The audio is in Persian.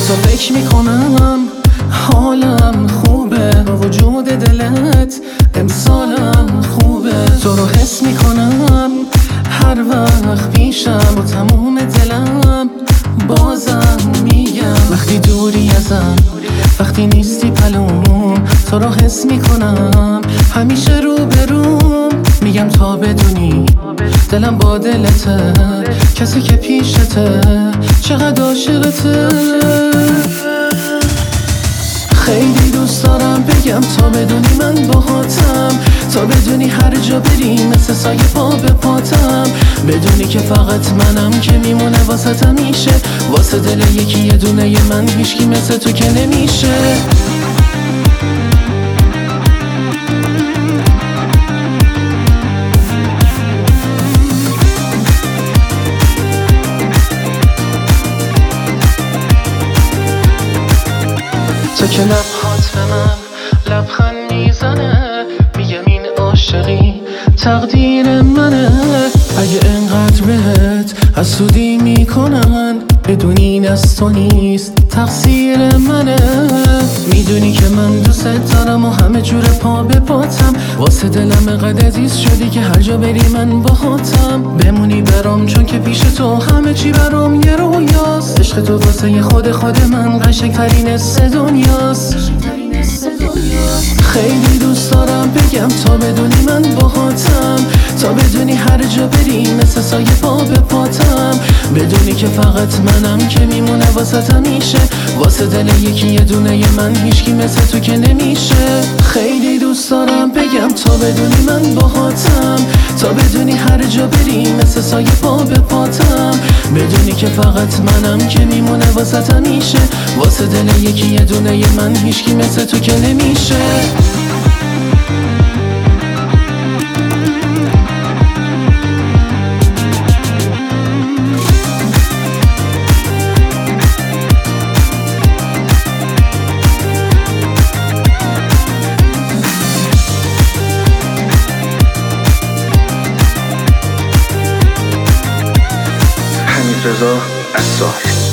تو فکر میکنم حالم خوبه، با وجود دلت امسالم خوبه. تو رو حس میکنم هر وقت پیشم، با تموم دلم بازم میگم وقتی دوری ازم، وقتی نیستی پلوم. تو رو حس میکنم همیشه رو به روم، میگم تا بدونی دلم با دلته، کسی که پیشته چقدر عاشقته. خیلی دوست دارم بگم تا بدونی من باهاتم، تا بدونی هر جا بری مثل سایه پا به پاتم، بدونی که فقط منم که میمونه واسه همیشه، واسه دل یکی یه دونه من هیچکی مثل تو که نمیشه. تو که لبهات به من لبخند میزنه، میگم این عاشقی تقدیر منه. اگه انقدر بهت حسودی میکنن، بدون این از تو نیست تقصیر منه. میدونی که من دوست دارم و همه جور پا به پاتم، واسه دلم انقدر عزیز شدی که هر جا بری من باهاتم. بمونی برام چون که پیش تو همه چی برام یه رویاست، عشق تو واسه خود من قشنگترین حس دنیاست. خیلی دوست دارم بگم تا بدونی من باهاتم، تا بدونی هر جا بری مثل سایه پا به پاتم، بدونی که فقط منم که میمونه واسه همیشه، واسه دل یکی یه دونه من هیچکی مثل تو که نمیشه. خیلی دوست دارم بگم تا بدونی من باهاتم، تا بدونی هر جا بری مثل سایه پا به پاتم، بدونی که فقط منم که میمونه واسه همیشه، واسه دل یکی یه دونه من هیچکی مثل تو که نمیشه. حمیدرضا عصار.